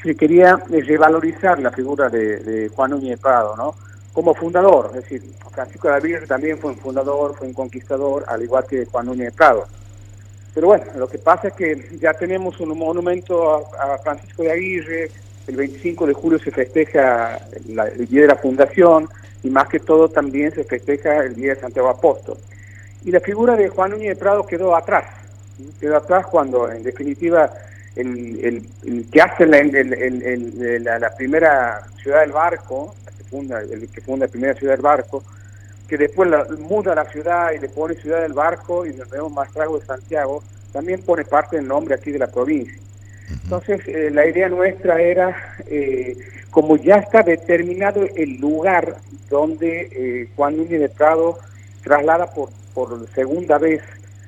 se quería revalorizar la figura de Juan Núñez de Prado, ¿no? Como fundador, es decir, Francisco de Aguirre también fue un fundador, fue un conquistador, al igual que Juan Núñez de Prado. Pero bueno, lo que pasa es que ya tenemos un monumento a Francisco de Aguirre, el 25 de julio se festeja el día de la fundación, y más que todo también se festeja el día de Santiago Apóstol. Y la figura de Juan Núñez de Prado quedó atrás cuando en definitiva el que hace la primera ciudad del barco, el que funda la primera ciudad del barco, que después muda la ciudad y le pone Ciudad del Barco y le vemos Maestrazgo de Santiago, también pone parte del nombre aquí de la provincia. Entonces, la idea nuestra era, como ya está determinado el lugar donde Juan Núñez de Prado traslada por segunda vez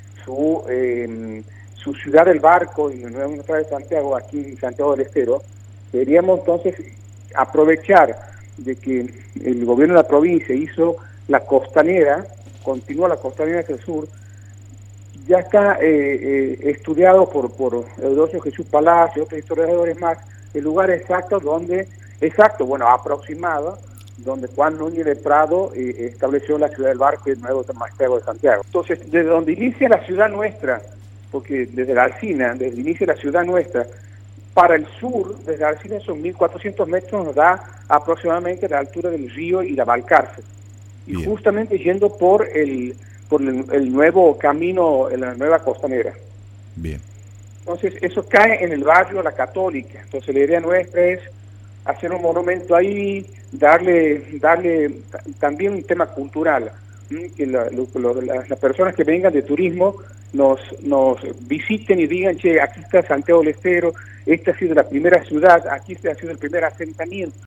su Ciudad del Barco y la Nueva Ciudad de Santiago, aquí en Santiago del Estero, queríamos entonces aprovechar de que el gobierno de la provincia hizo la costanera, continúa la costanera hacia el sur, ya está estudiado por Eudosio Jesús Palacio y otros historiadores más, el lugar exacto aproximado, donde Juan Núñez de Prado estableció la Ciudad del Barco y el nuevo Maestrazgo de Santiago. Entonces, desde donde inicia la ciudad nuestra, porque desde la Alsina, desde el inicio de la ciudad nuestra, para el sur, desde la Alsina son 1.400 metros, nos da aproximadamente la altura del río y la Balcarce. Y bien, justamente yendo por el nuevo camino, en la nueva costanera. Bien. Entonces, eso cae en el barrio La Católica. Entonces, la idea nuestra es hacer un monumento ahí, darle también un tema cultural, que las personas que vengan de turismo nos visiten y digan, che, aquí está Santiago del Estero, esta ha sido la primera ciudad, aquí ha sido el primer asentamiento.